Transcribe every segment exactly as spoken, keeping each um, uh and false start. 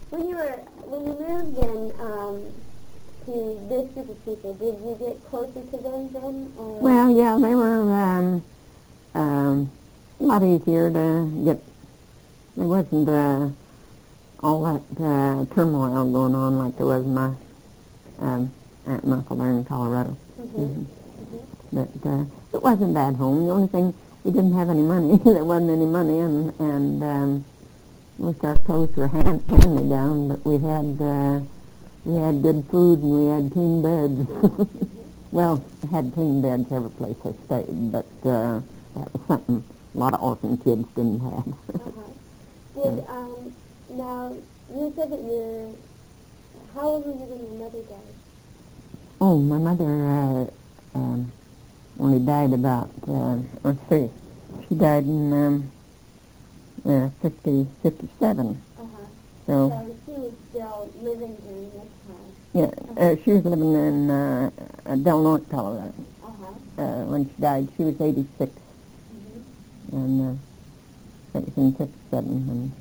When you were when you moved in um, to this group of people, did you get closer to them then? Or? Well, yeah, they were um, um, a lot easier to get. There wasn't uh, all that uh, turmoil going on like there was in my um, Aunt and Uncle there in Colorado. Mm-hmm. Mm-hmm. But uh, it wasn't bad home. The only thing, we didn't have any money. There wasn't any money, and and um, most of our clothes were hand hand me down. But we had uh, we had good food and we had clean beds. Well, I had clean beds every place I stayed, but uh, that was something a lot of orphan kids didn't have. uh-huh. Did um, now you said that you're how old were you when your mother died? Oh, my mother uh, um, only died about uh, let's see, she died in um, uh, fifty fifty-seven. Uh-huh. So, so she was still living during this time. yeah, Uh-huh. uh, she was living in uh, Del Norte, Colorado. Uh-huh. Uh, when she died, she was eighty-six, Mm-hmm. and uh, that was in fifty-seven. And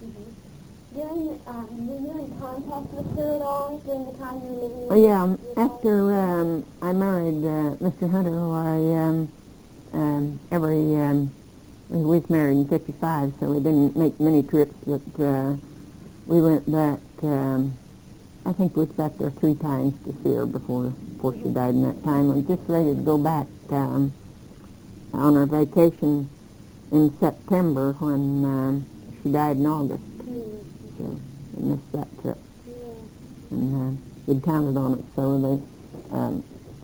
During, um, were you in contact with her at all during the time you were living Oh, with yeah, um, your after um, I married uh, Mister Hunter, I, um, um, every, um, we was married in fifty-five, so we didn't make many trips, but uh, we went back, um, I think we was back there three times to see her before, before she died in that time. We were just ready to go back um, on our vacation in September when um, she died in August. So I missed that trip. Yeah. And uh, we'd counted on it, so they, um,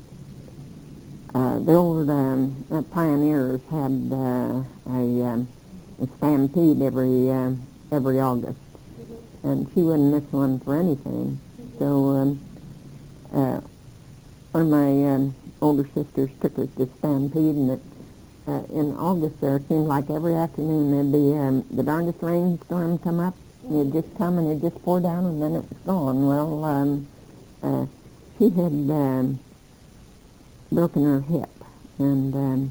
uh, the old um, uh, pioneers had uh, a, um, a stampede every uh, every August, Mm-hmm. and she wouldn't miss one for anything. Mm-hmm. So um, uh, one of my um, older sisters took us to stampede, and it, uh, in August there it seemed like every afternoon there'd be um, the darndest rainstorm come up. It'd just come and it'd just pour down and then it was gone. Well, um, uh, she had um, broken her hip, and um,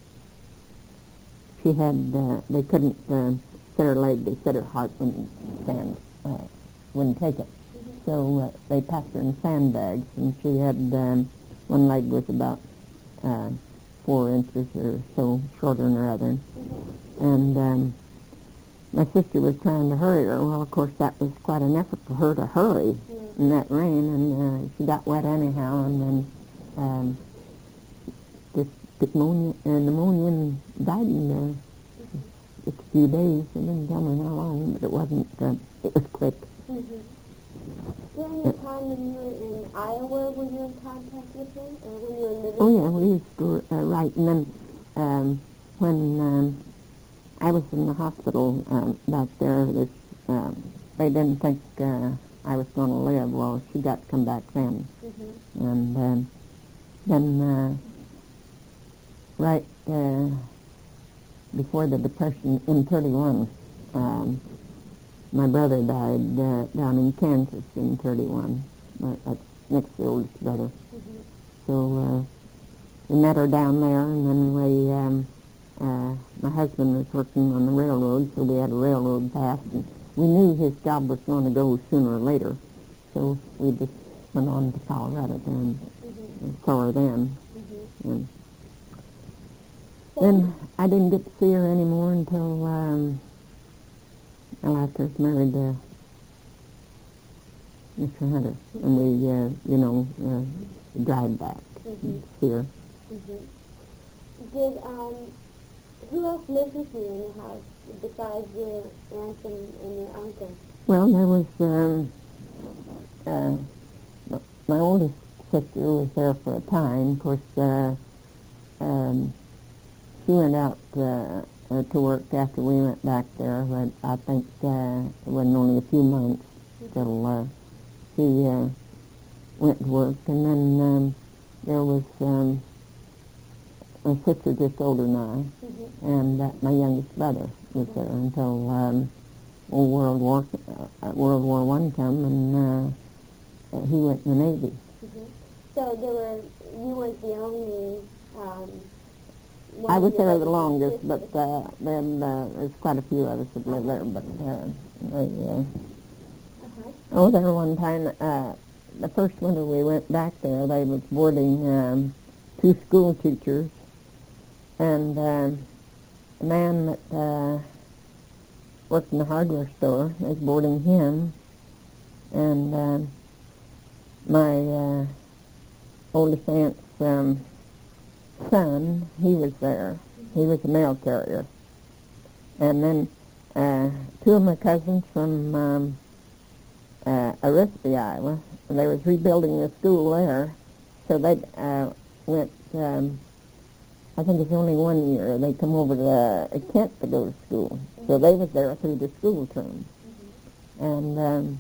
she had, uh, they couldn't uh, set her leg, they said her heart wouldn't stand, uh, wouldn't take it. Mm-hmm. So uh, they packed her in sandbags, and she had, um, one leg was about uh, four inches or so shorter than her other. Mm-hmm. And um, my sister was trying to hurry her. Well, of course, that was quite an effort for her to hurry Mm-hmm. in that rain, and uh, she got wet anyhow, and then um, just pneumonia, uh, pneumonia and died in uh, just a few days. They didn't tell me how long, but it wasn't, uh, it was quick. Mm-hmm. During the time when you were in Iowa, were you in contact with her, or when you were living? Oh, yeah, we used to uh, write, and then um, when um, I was in the hospital um, back there, this, um, they didn't think uh, I was going to live. Well, she got to come back then. Mm-hmm. And um, then uh, right uh, before the Depression in thirty-one, um, my brother died uh, down in Kansas in thirty-one. My, that's next to the oldest brother. Mm-hmm. So uh, we met her down there, and then we, um, uh, my husband was working on the railroad, so we had a railroad pass, and we knew his job was going to go sooner or later, so we just went on to Colorado then, Mm-hmm. and saw her then. Mm-hmm. And then I didn't get to see her anymore until um, well, after I was married to Mister Hunter, and we, uh, you know, uh, drive back Mm-hmm. to see her. Mm-hmm. Did, um, who else lived with you in the house besides your aunt and, and your uncle? Well, there was, um, uh, my oldest sister was there for a time. Of course, uh, um, she went out uh, uh, to work after we went back there, but I think uh, it wasn't only a few months till uh, she uh, went to work. And then um, there was um, my sister just older than I, Mm-hmm. and uh, my youngest brother was there until um, well, World War uh, World War One come, and uh, he went in the Navy. Mm-hmm. So there were you weren't the only. Um, one I of was your there the brothers and longest, sisters. but uh, then uh, there's quite a few of us that live there. But uh, they, uh, Uh-huh. Oh, there one time, uh, the first winter we went back there, they was boarding um, two school teachers, and uh, the man that uh, worked in the hardware store was boarding him, and uh, my uh, oldest aunt's um, son, he was there. He was a mail carrier. And then uh, two of my cousins from um, uh, Arispe, Iowa, and they was rebuilding the school there, so they uh, went, um, I think it's only one year, they come over to uh, Kent to go to school. So they was there through the school term. Mm-hmm. And um,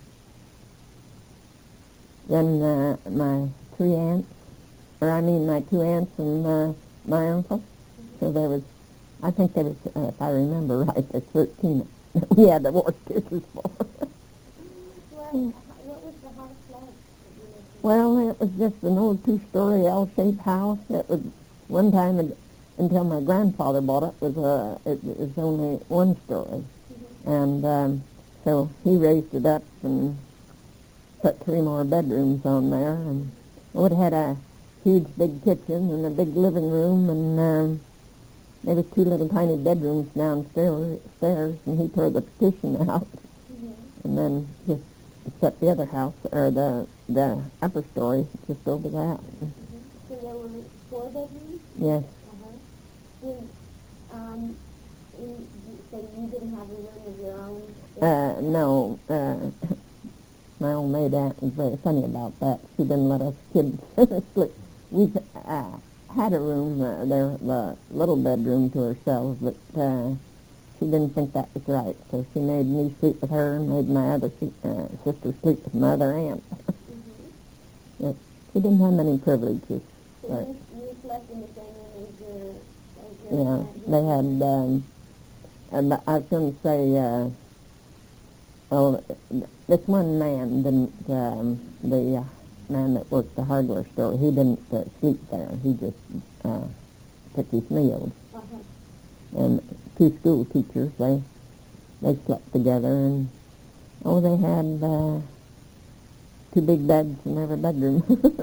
then uh, my three aunts, or I mean my two aunts and uh, my uncle, mm-hmm. so there was, I think there was, uh, if I remember right, there's thirteen that we had divorce kisses for. Well, what was the house like? Well, it was just an old two-story L-shaped house. It was one time it, until my grandfather bought it, was uh, it, it was only one story, mm-hmm. and um, so he raised it up and put three more bedrooms on there, and oh, it had a huge big kitchen and a big living room, and um, there was two little tiny bedrooms downstairs, stairs, and he tore the partition out, mm-hmm. and then just set the other house, or the the upper story, just over that. Mm-hmm. So there were four bedrooms? Yes. Uh-huh. Did, um, in, so you didn't have a room of your own? Uh, no. Uh, my old maid aunt was very funny about that. She didn't let us kids sleep. We uh, had a room uh, there, the little bedroom to ourselves, but uh, she didn't think that was right. So she made me sleep with her and made my other uh, sister sleep with my other aunt. Mm-hmm. Yes, she didn't have many privileges. So you, you slept in the same room as your, as your Yeah, aunt? they had, um, and I was going to say, uh, well, this one man didn't, um, the uh, man that worked the hardware store, he didn't uh, sleep there. He just uh, took his meals. Uh-huh. And two school teachers, they they slept together, and oh, they had uh, two big beds in every bedroom.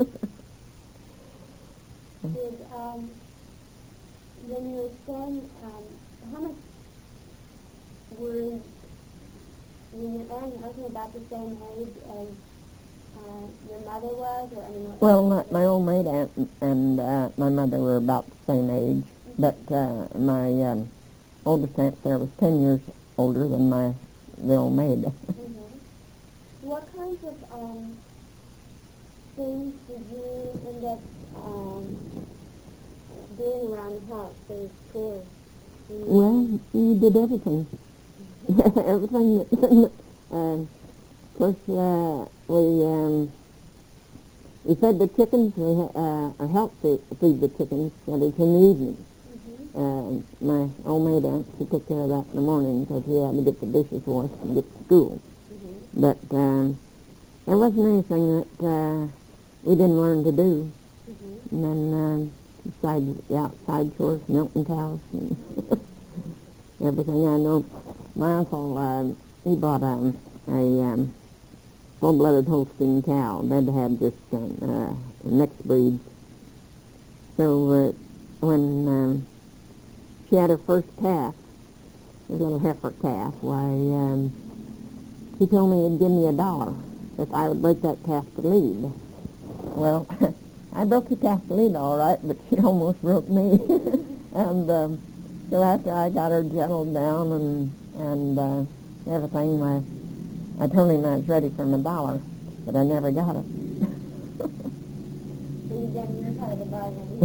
Did, um, when you were staying, um, how much were when your aunt and husband about the same age as uh, your mother was, or I mean, what well, my, my old maid aunt and uh, my mother were about the same age, mm-hmm. but uh, my um, oldest aunt there was ten years older than my the old maid. Mm-hmm. What kinds of um, things did you end up um, doing around the house for your chores? Mm-hmm. Well, you did everything. Everything that, uh, of course, uh, we, um, we fed the chickens, we, uh, or helped to feed the chickens, that is, in the evening. Mm-hmm. Uh, my old maid aunt, she took care of that in the morning because we had to get the dishes washed and get to school. Mm-hmm. But um, there wasn't anything that uh, we didn't learn to do. Mm-hmm. And then um, besides the outside chores, milking cows and everything. I know my uncle, uh, he bought um, a um, full-blooded Holstein cow. They'd had just uh, mixed breeds. So uh, when um, she had her first calf, a little heifer calf, why, um, he told me he'd give me a dollar if I would break that calf to lead. Well, I broke the calf to lead all right, but she almost broke me. and um, so after I got her gentled down and and uh, everything, my, I told him I was ready for my dollar, but I never got it. So you done your part of the bargain.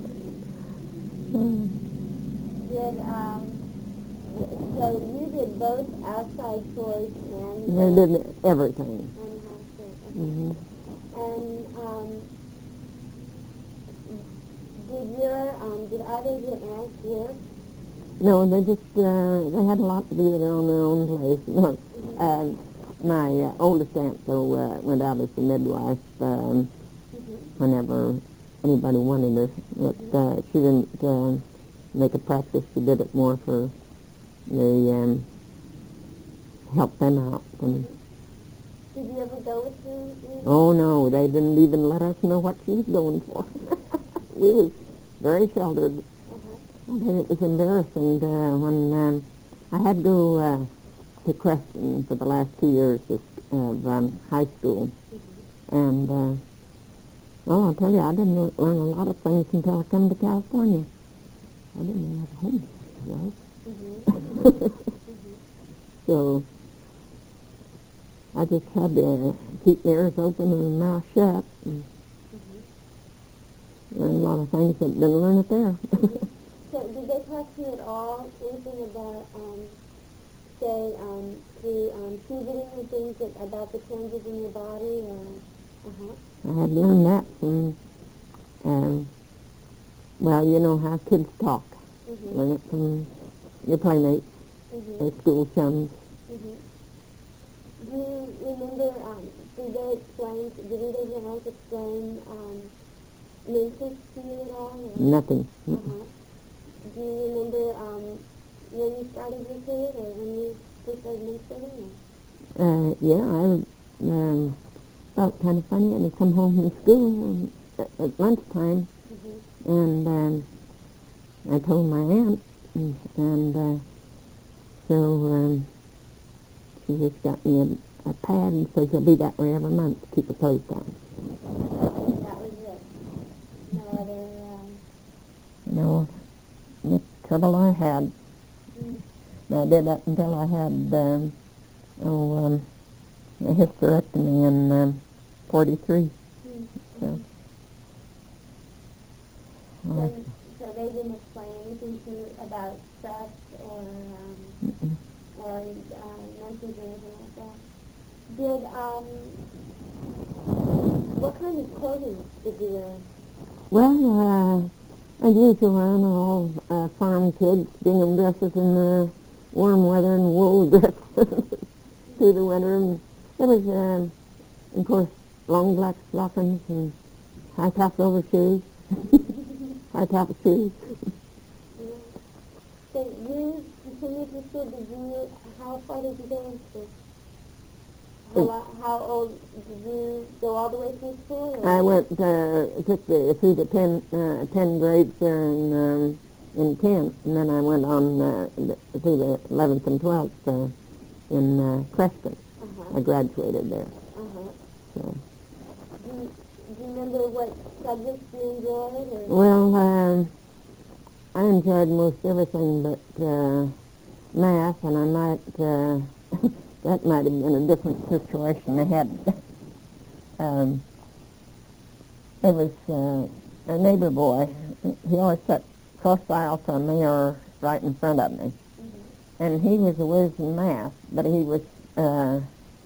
Did, um, so you did both outside chores and... They did everything. And house chores. Mm-hmm. And, um, did your, um, did either of your aunts work? No, they just, uh, they had a lot to do on their own place. No, uh, my uh, oldest aunt, though, uh, went out as a midwife um, mm-hmm. whenever anybody wanted her. But uh, she didn't uh, make a practice. She did it more for the, um, help them out. And Did you ever go with her? Oh, no, they didn't even let us know what she was going for. We was very sheltered. Uh-huh. I think it was embarrassing uh, when um, I had to go uh, to Creston for the last two years of, of um, high school. Mm-hmm. And, uh, well, I'll tell you, I didn't learn a lot of things until I come to California. I didn't even have a home, right? Mm-hmm. Mm-hmm. So I just had to keep my ears open and my mouth shut and Mm-hmm. learn a lot of things that didn't learn it there. Mm-hmm. So did they talk to you at all, anything about, um, say, um, through um, puberty and things that, about the changes in your body? Or, uh-huh. I had learned that from, um, well, you know how kids talk. Mm-hmm. Learn it from your playmates, Mm-hmm. their school chums. Mm-hmm. Do you remember, um, did they explain, did either of your aunts explain um, menses to you at all? Or? Nothing. Uh-huh. Do you remember um, when you started your period or when you first started menstruating? Uh, yeah, I um, felt kind of funny, and I'd come home from school and, at, at lunchtime, Mm-hmm. and um, I told my aunt, and, and uh, so um, she just got me a, a pad and said you'll be that way every month to keep your clothes down. That was it. No other, um... You know, the trouble I had, Mm. I did that until I had um, oh, um, a hysterectomy in um, forty-three. Mm. So, So, uh, so they didn't explain anything to you about sex or, um, mm-mm. or uh, menses or anything like that? Did, um, what kind of clothing did you wear? Well, uh, as usual, I'm all uh, farm kids, gingham dresses in the warm weather and wool dresses through the winter. And there was, um, of course, long black stockings and high-top overshoes, high-top shoes. Yeah. So you continued to school, did you, how far did you go in school? How, lo- how old, did you go all the way through school? Or? I went, uh, took the, through the ten, uh, ten grades there in, um, in tenth, and then I went on uh, through the eleventh and twelfth uh, in uh, Creston. Uh-huh. I graduated there. Uh-huh. So. Do you, do you remember what subjects you enjoyed? Or? Well, um, I enjoyed most everything but uh, math, and I might, uh, that might have been a different situation. I had, um, there was uh, a neighbor boy. He always sat cross the aisle from me or right in front of me. Mm-hmm. And he was a whiz in math, but he was uh,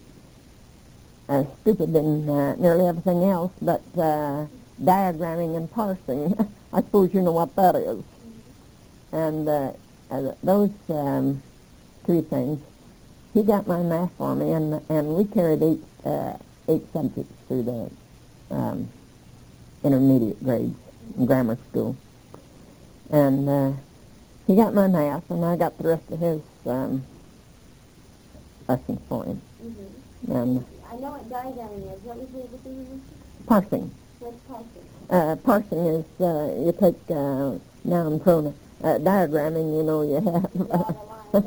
uh, stupid in uh, nearly everything else, but uh, diagramming and parsing, I suppose you know what that is. Mm-hmm. And uh, uh, those um, three things, he got my math for me, and and we carried eight uh, eight subjects through the um, intermediate grades in grammar school. And uh, he got my math, and I got the rest of his um, lessons for him. Mm-hmm. And I know what diagramming is. What was the other thing you parsing. What's parsing? Uh, parsing is uh, you take uh, noun pronoun. Uh, diagramming, you know, you have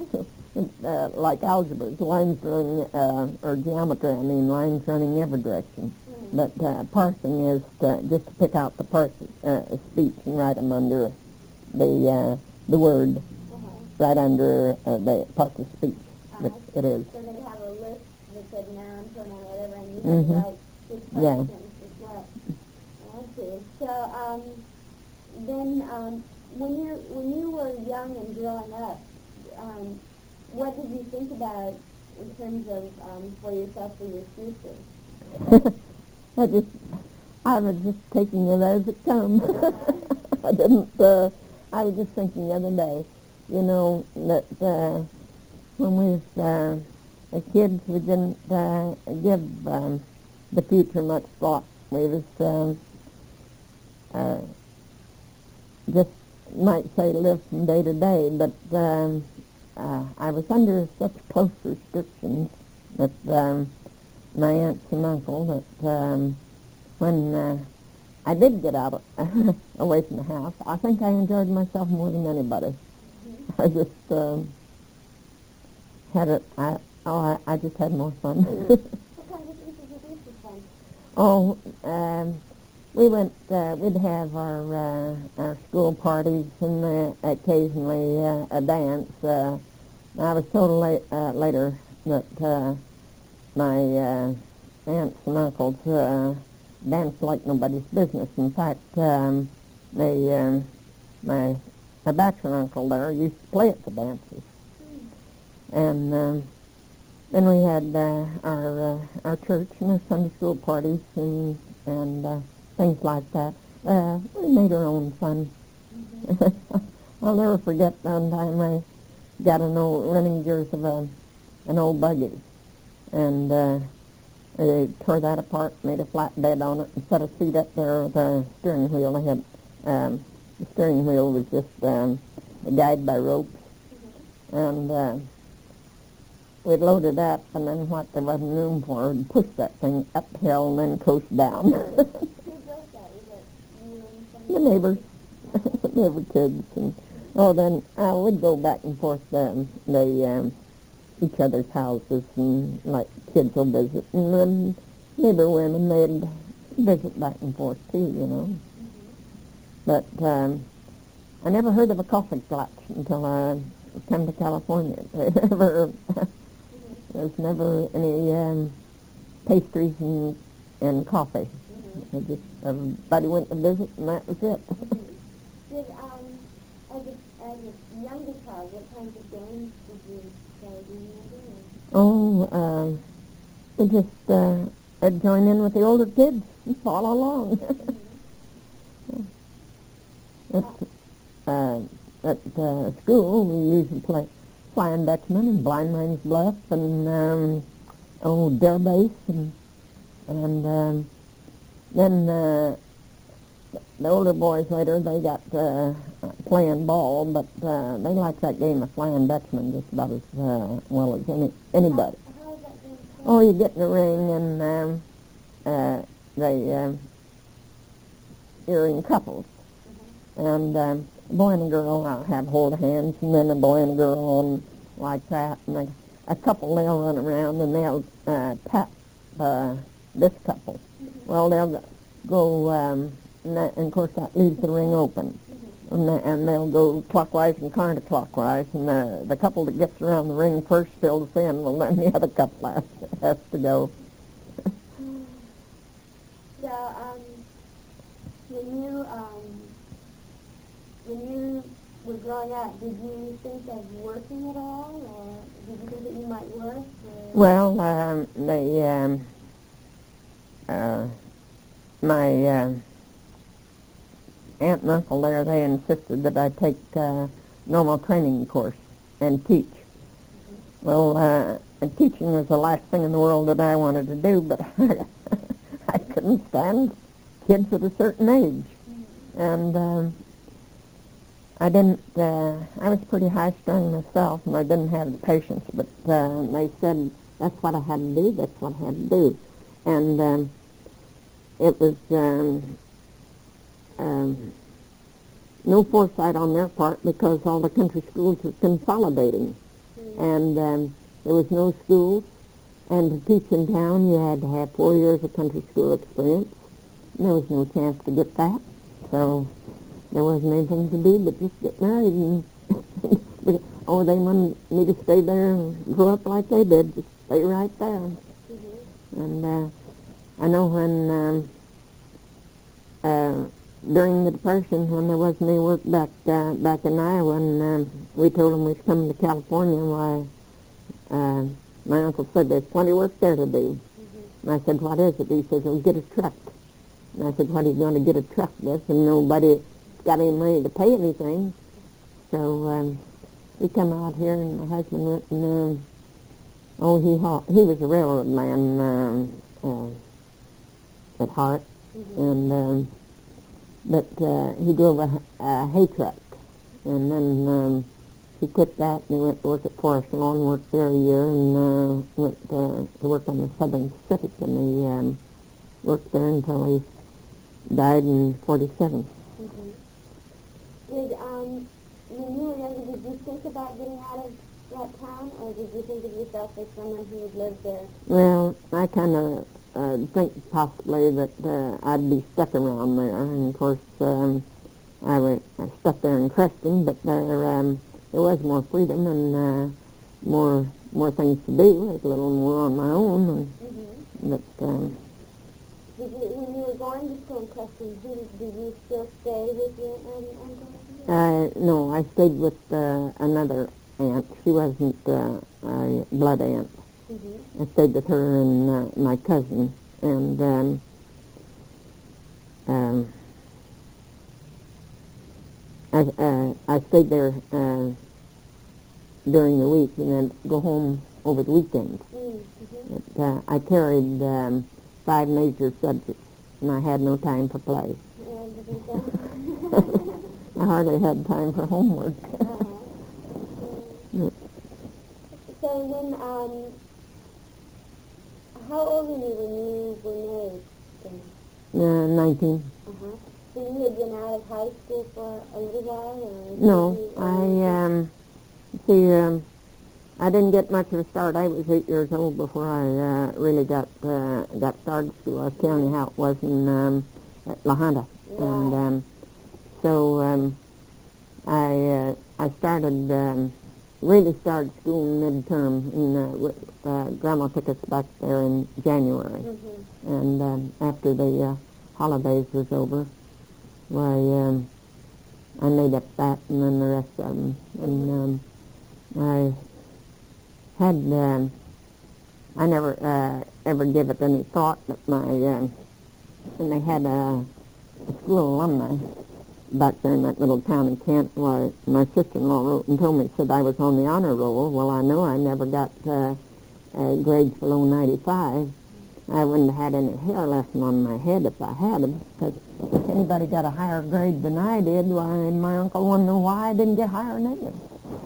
uh, like algebras, lines running, uh, or geometry, I mean, lines running every direction. Mm-hmm. But uh, parsing is to, just to pick out the parts uh, of speech and write them under the uh, the word, Uh-huh. right under uh, the part of speech. Uh-huh. It is. So they have a list that said noun, pronoun, whatever, and you Mm-hmm. have to write which Yeah. questions as well. I see. So, um, then, um, when you when you were young and growing up, um, what did you think about in terms of um, for yourself for your future? I just, I was just taking it as it comes. I didn't. Uh, I was just thinking the other day, you know, that uh, when we was uh, as kids, we didn't uh, give um, the future much thought. We was um, uh, just might say live from day to day, but um, uh, I was under such close restrictions that um, my aunts and uncle that um, when uh, I did get out of, away from the house, I think I enjoyed myself more than anybody. Mm-hmm. I just um, had it. I oh, I, I just had more fun. What kind of things did you do for fun? Oh, um, we went. Uh, we'd have our uh, our school parties and uh, occasionally uh, a dance. Uh, I was told late, uh, later that uh, my uh, aunts and uncles uh, danced like nobody's business. In fact, um, they um, my my bachelor uncle there used to play at the dances, and um, then we had uh, our uh, our church and our Sunday school parties and and uh, things like that. Uh, we made our own fun. Mm-hmm. I'll never forget one time I got an old running gears of a an old buggy, and uh, they tore that apart, made a flat bed on it, and set a seat up there with a steering wheel. They had um, the steering wheel was just um, guided by ropes, mm-hmm. and uh, we'd load it up, and then what there wasn't room for, we'd push that thing uphill and then coast down. Who does that? Is it you and somebody? The neighbors, the neighbor kids, and oh, then uh, we'd go back and forth um, the um, each other's houses, and like kids will visit, and then neighbor women they'd visit back and forth too, you know. Mm-hmm. But um, I never heard of a coffee clutch until I came to California. Never, there's never any um, pastries and and coffee. Mm-hmm. I just everybody went to visit, and that was it. Mm-hmm. Did um as a as a younger child, what kinds of games did you play? Do you remember? Oh, uh, we just uh, I'd join in with the older kids and follow along. Mm-hmm. at uh, at uh, school, we usually play Flying Dutchman and Blind Man's Bluff and um, oh, Dare Base and and um, then uh, the older boys later they got uh, playing ball, but uh, they liked that game of Flying Dutchman just about as uh, well as any anybody. How, how is that game played? Oh, you get in the ring and um, uh, they uh, you're in couples, mm-hmm. and um, a boy and a girl uh, have hold hands, and then a boy and a girl and like that, and they, a couple they'll run around and they'll uh, tap uh, this couple. Mm-hmm. Well, they'll go. Um, And, that, and of course that leaves the ring open, mm-hmm. and, the, and they'll go clockwise and counterclockwise, and the, the couple that gets around the ring first fills in, well then the other couple has, has to go. So, um, when you, um, when you were growing up, did you think of working at all, or did you think that you might work? Or? Well, um, they, um, uh, my, uh, aunt and uncle there, they insisted that I take uh, normal training course and teach. Mm-hmm. Well, uh, and teaching was the last thing in the world that I wanted to do, but I couldn't stand kids at a certain age. Mm-hmm. And um, I didn't, uh, I was pretty high-strung myself, and I didn't have the patience, but uh, they said that's what I had to do, that's what I had to do. And um, it was... Um, Um, no foresight on their part because all the country schools were consolidating, mm-hmm. and um, there was no schools, and to teach in town you had to have four years of country school experience. There was no chance to get that, so there wasn't anything to do but just get married, and oh, they wanted me to stay there and grow up like they did, just stay right there. Mm-hmm. And uh, I know when um, uh, during the Depression, when there wasn't any work back uh, back in Iowa, and um, we told them we was coming to California, why uh, my uncle said there's plenty of work there to do. Mm-hmm. And I said, what is it? He says, well, get a truck. And I said, what are you going to get a truck with? And nobody got any money to pay anything. So um, we come out here, and my husband went and, uh, oh, he ha- he was a railroad man um, uh, at heart, mm-hmm. and... Um, But uh, he drove a, a hay truck, and then um, he quit that and he went to work at Forest Lawn, worked there a year, and uh, went uh, to work on the Southern Pacific, and he um, worked there until he died in forty-seven. Mm-hmm. Did, um, when you were younger, did you think about getting out of that town, or did you think of yourself as someone who would live there? Well, I kind of uh, think possibly that uh, I'd be stuck around there, and of course um, I was I stuck there in Creston, but there um, there was more freedom and uh, more more things to do. I was a little more on my own, and, Mm-hmm. but um, Did you, when you were going to school in Creston, did, did you still stay with your um, uncle? I no, I stayed with uh, another aunt. She wasn't uh, a blood aunt. Mm-hmm. I stayed with her and uh, my cousin, and um, um, I uh, I stayed there uh, during the week and then go home over the weekend. Mm-hmm. But, uh, I carried um, five major subjects, and I had no time for play. I hardly had time for homework. uh-huh. Mm. So when, um, how old were you when you were married then? Uh, nineteen. Uh-huh. So you had been out of high school for a little while, or? No, you, I, um, see, um, I didn't get much of a start. I was eight years old before I uh, really got uh, got started school. I was telling you how it was in um, at La Junta. Yeah. And um, so um, I uh, I started, um, really started school in midterm, and uh, uh, Grandma took us back there in January. Mm-hmm. And um, after the uh, holidays was over, why, um, I made up that and then the rest of them. And um, I had, um, I never uh, ever gave it any thought that my, um, and they had a, a school alumni back there in that little town in Kent. Why, my sister-in-law wrote and told me, said I was on the honor roll. Well, I know I never got uh, uh, grades below ninety-five. I wouldn't have had any hair left on my head if I had them, because if anybody got a higher grade than I did, why, my uncle wanted to know why I didn't get higher than them.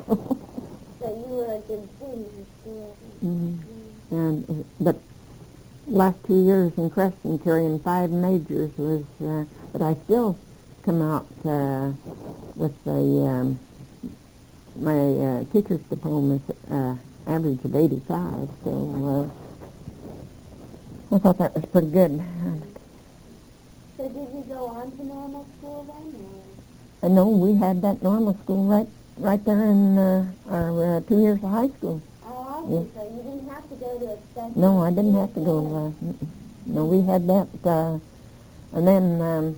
So you were a good student in school. Mm-hmm. And, uh, but last two years in Creston carrying five majors was, uh, but I still come out uh, with a, um, my uh, teacher's diploma uh, average of eighty-five, so uh, I thought that was pretty good. So did you go on to normal school then? Or? I know we had that normal school right right there in uh, our uh, two years of high school. Oh, I see. Yeah. So you didn't have to go to a special No, I didn't school have to go. for Uh, no, we had that, uh, and then um,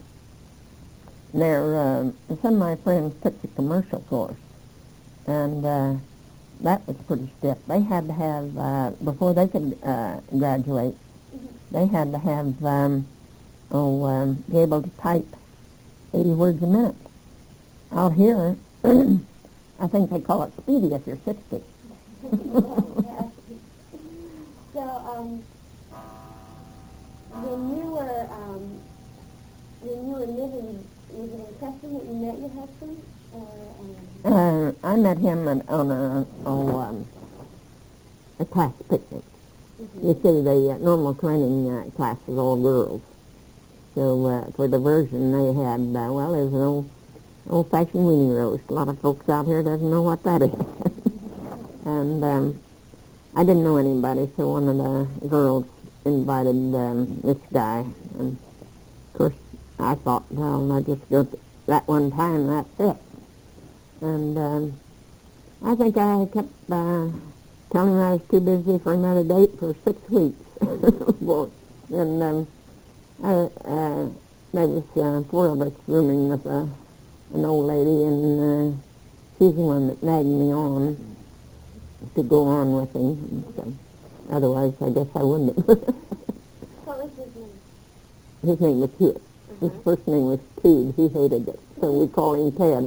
there uh, some of my friends took the commercial course, and uh, that was pretty stiff. They had to have uh, before they could uh, graduate. They had to have um, oh um, be able to type eighty words a minute. Out here, I think they call it speedy if you're sixty. Yeah. So, um, when you were, um, when you were living, was it in Creston that you met your husband? Or, um... Uh, I met him at, on a, oh, um, a class picnic. Mm-hmm. You see, the uh, normal training uh, class is all girls. So uh, for diversion, they had, uh, well, there's an old, old-fashioned weenie roast. A lot of folks out here doesn't know what that is. And um, I didn't know anybody, so one of the girls invited um, this guy. And, of course, I thought, well, I just go to that one time, that's it. And um, I think I kept uh, telling him I was too busy for another date for six weeks. Well, and um, I, uh, there was uh, four of us rooming with uh, an old lady, and uh, she's the one that nagged me on to go on with him. And so, otherwise, I guess I wouldn't have. What was his name? His name was Hewitt. His Uh-huh. first name was Teed. He hated it, so we call him Ted.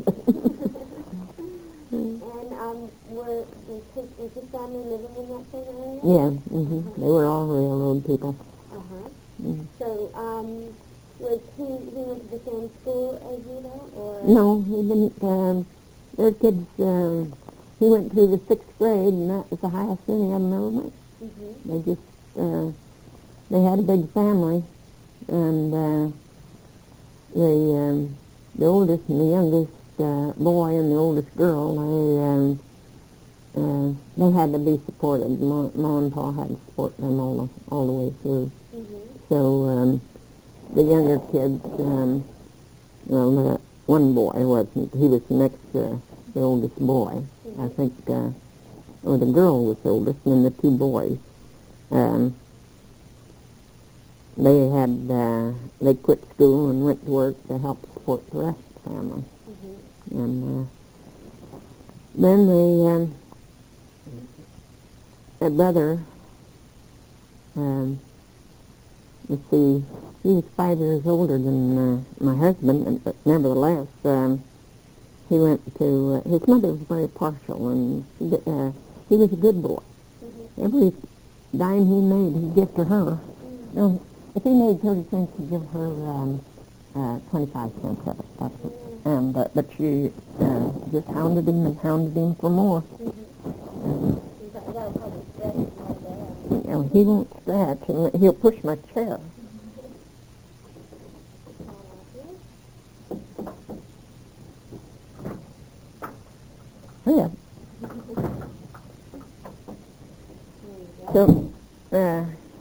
And, um, were, was his, was his family living in that same area? Yeah, hmm they were all railroad people. Uh-huh. Mm. So, um, was he, he went to the same school as you, though, or? No, he didn't. Um, their kids um, he went through the sixth grade, and that was the highest any of them ever went. Mm-hmm. They just, uh, they had a big family, and uh, the um, the oldest and the youngest uh, boy and the oldest girl, they um, uh, they had to be supported. Mom, Mom and Pa had to support them all the, all the way through. Mm-hmm. So um, the younger kids, um, well, the one boy wasn't. He was next to the oldest boy. Mm-hmm. I think, uh, or the girl was the oldest, and then the two boys. Um, they had uh, they quit school and went to work to help support the rest of the family. Mm-hmm. And uh, then they, um, their brother, um, let's see, he was five years older than uh, my husband, but nevertheless, um, he went to, uh, his mother was very partial, and uh, he was a good boy. Mm-hmm. Every dime he made, he'd give to her. Mm-hmm. No, if he made thirty cents, he'd give her um, uh, twenty-five cents of it. That's it. And, uh, but she uh, just hounded him and hounded him for more. Mm-hmm. And, That that was probably stressing my dad. you know, he won't scratch, and he'll push my chair. Yeah. So, uh,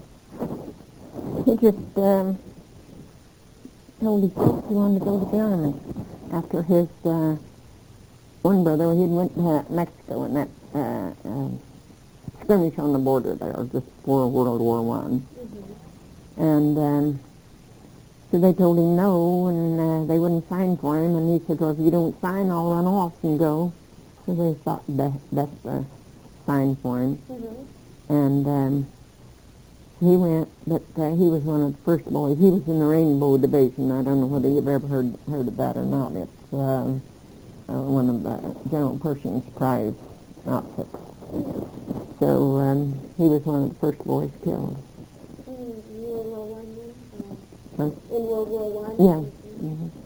he just um, told his folks he wanted to go to the army after his uh, one brother, he went to Mexico in that uh, uh, skirmish on the border there just before World War One. Mm-hmm. And um, so they told him no, and uh, they wouldn't sign for him, and he said, well, if you don't sign, I'll run off and go. So they thought be- best to sign for him. Mm-hmm. And um, he went, but uh, he was one of the first boys. He was in the Rainbow Division. I don't know whether you've ever heard heard of that or not. It's um, uh, one of the General Pershing's prize outfits. So um, he was one of the first boys killed. In World War One, then? Huh? In World War One? Yeah. Mm-hmm.